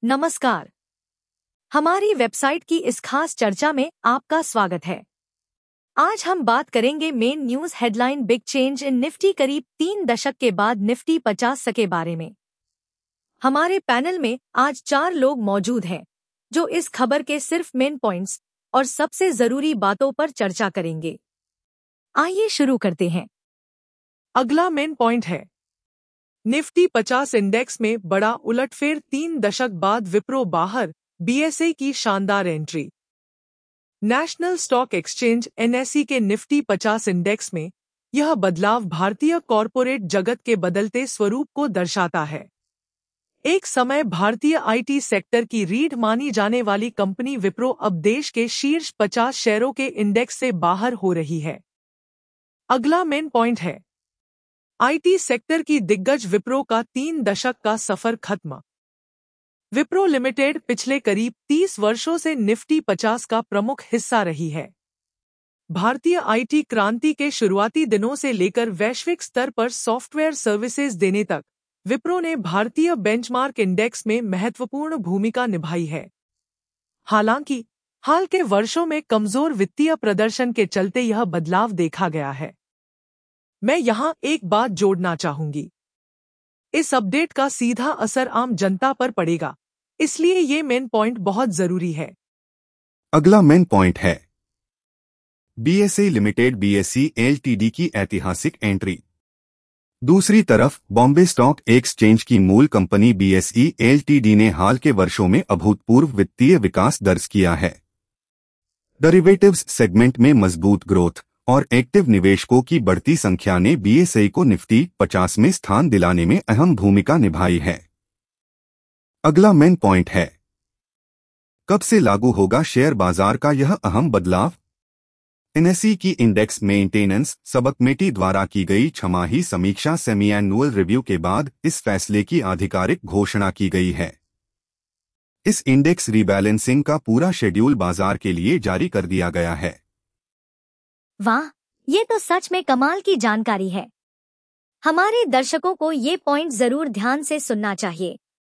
नमस्कार। हमारी वेबसाइट की इस खास चर्चा में आपका स्वागत है। आज हम बात करेंगे main news headline big change in Nifty करीब 3 दशक के बाद निफ्टी 50 के बारे में। हमारे पैनल में आज 4 लोग मौजूद हैं जो इस खबर के सिर्फ मेन पॉइंट्स और सबसे जरूरी बातों पर चर्चा करेंगे। आइए शुरू करते हैं। अगला मेन पॉइंट है निफ्टी 50 इंडेक्स में बड़ा उलटफेर, 3 दशक बाद विप्रो बाहर, बीएसई की शानदार entry. National stock exchange NSE के निफ्टी 50 इंडेक्स में यह बदलाव भारतीय कॉरपोरेट जगत के बदलते स्वरूप को दर्शाता है। एक समय भारतीय आईटी सेक्टर की रीढ़ मानी जाने वाली कंपनी विप्रो अब देश के शीर्ष 50 शेयरों के इंडेक्स से बाहर हो रही है। अगला मेन पॉइंट है आईटी सेक्टर की दिग्गज विप्रो का 3 दशक का सफर खत्म। विप्रो लिमिटेड पिछले करीब 30 वर्षों से निफ्टी 50 का प्रमुख हिस्सा रही है। भारतीय आईटी क्रांति के शुरुआती दिनों से लेकर वैश्विक स्तर पर सॉफ्टवेयर सर्विसेज देने तक विप्रो ने भारतीय बेंचमार्क इंडेक्स में महत्वपूर्ण भूमिका निभाई है। हालांकि हाल के वर्षों में कमजोर वित्तीय प्रदर्शन के चलते यह बदलाव देखा गया है। मैं यहाँ एक बात जोड़ना चाहूंगी, इस अपडेट का सीधा असर आम जनता पर पड़ेगा, इसलिए ये मेन पॉइंट बहुत जरूरी है। अगला मेन पॉइंट है बीएसई लिमिटेड बीएसई एलटीडी की ऐतिहासिक एंट्री। दूसरी तरफ बॉम्बे स्टॉक एक्सचेंज की मूल कंपनी बीएसई एलटीडी ने हाल के वर्षों में अभूतपूर्व वित्तीय विकास दर्ज किया है। डेरिवेटिव्स सेगमेंट में मजबूत ग्रोथ और एक्टिव निवेशकों की बढ़ती संख्या ने बीएसई को निफ्टी 50 में स्थान दिलाने में अहम भूमिका निभाई है। अगला मेन पॉइंट है कब से लागू होगा शेयर बाजार का यह अहम बदलाव। एनएसई की इंडेक्स मेंटेनेंस सबकमेटी द्वारा की गई छमाही समीक्षा सेमी एनुअल रिव्यू के बाद इस फैसले की आधिकारिक घोषणा की गई है। इस इंडेक्स रीबैलेंसिंग का पूरा शेड्यूल बाजार के लिए जारी कर दिया गया है। वाह, ये तो सच में कमाल की जानकारी है। हमारे दर्शकों को ये पॉइंट जरूर ध्यान से सुनना चाहिए।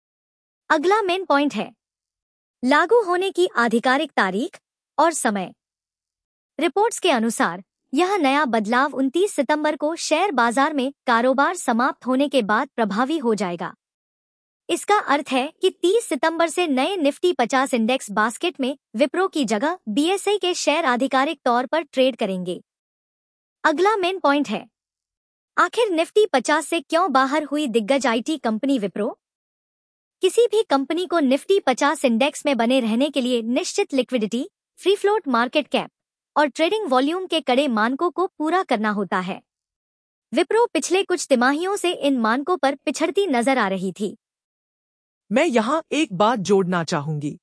अगला मेन पॉइंट है लागू होने की आधिकारिक तारीख और समय। रिपोर्ट्स के अनुसार यह नया बदलाव 29 सितंबर को शेयर बाजार में कारोबार समाप्त होने के बाद प्रभावी हो जाएगा। इसका अर्थ है कि 30 सितंबर से नए निफ्टी 50 इंडेक्स बास्केट में विप्रो की जगह बीएसई के शेयर आधिकारिक तौर पर ट्रेड करेंगे। अगला मेन पॉइंट है आखिर निफ्टी 50 से क्यों बाहर हुई दिग्गज आईटी कंपनी विप्रो। किसी भी कंपनी को निफ्टी 50 इंडेक्स में बने रहने के लिए निश्चित liquidity, free float market cap और ट्रेडिंग वॉल्यूम के कड़े मानकों को पूरा करना होता है। विप्रो पिछले कुछ तिमाहियों से इन मानकों पर पिछड़ती नजर आ रही थी। मैं यहाँ एक बात जोड़ना चाहूंगी,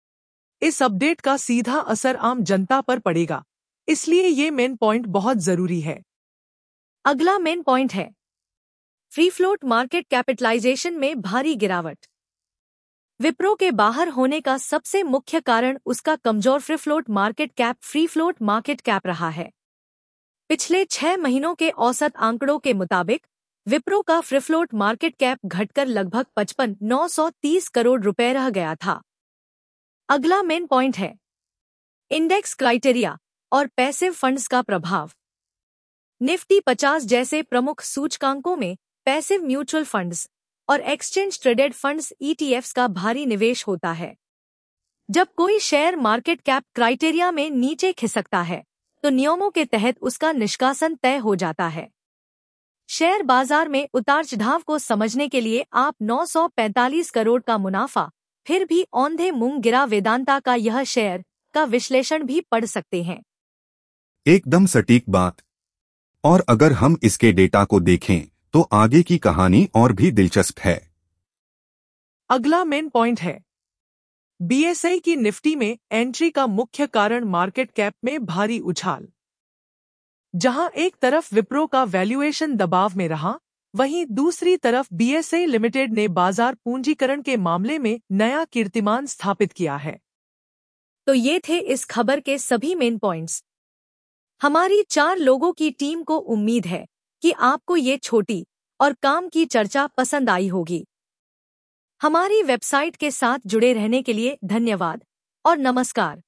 इस अपडेट का सीधा असर आम जनता पर पड़ेगा, इसलिए ये मेन पॉइंट बहुत जरूरी है। अगला मेन पॉइंट है फ्री फ्लोट मार्केट कैपिटलाइजेशन में भारी गिरावट। विप्रो के बाहर होने का सबसे मुख्य कारण उसका कमजोर फ्री फ्लोट मार्केट कैप रहा है। पिछले 6 महीनों के औसत आंकड़ों के मुताबिक विप्रो का फ्री फ्लोट मार्केट कैप घटकर लगभग 55,930 करोड़ रुपए रह गया था। अगला मेन पॉइंट है इंडेक्स क्राइटेरिया और पैसिव फंड्स का प्रभाव। निफ्टी 50 जैसे प्रमुख सूचकांकों में पैसिव म्यूचुअल फंड्स और एक्सचेंज ट्रेडेड फंड्स ईटीएफ्स का भारी निवेश होता है। जब कोई शेयर मार्केट कैप क्राइटेरिया में नीचे खिसकता है तो नियमों के तहत उसका निष्कासन तय हो जाता है। शेयर बाजार में उतार चढ़ाव को समझने के लिए आप 945 करोड़ का मुनाफा फिर भी औंधे मुंह गिरा वेदांता का यह शेयर का विश्लेषण भी पढ़ सकते हैं। एकदम सटीक बात। और अगर हम इसके डेटा को देखें तो आगे की कहानी और भी दिलचस्प है। अगला मेन पॉइंट है बीएसई की निफ्टी में एंट्री का मुख्य कारण मार्केट कैप में भारी उछाल। जहां एक तरफ विप्रो का वैल्यूएशन दबाव में रहा, वहीं दूसरी तरफ बीएसई लिमिटेड ने बाजार पूंजीकरण के मामले में नया कीर्तिमान स्थापित किया है। तो ये थे इस खबर के सभी मेन पॉइंट्स। हमारी 4 लोगों की टीम को उम्मीद है कि आपको ये छोटी और काम की चर्चा पसंद आई होगी। हमारी वेबसाइट के साथ जुड़े रहने के लिए धन्यवाद और नमस्कार।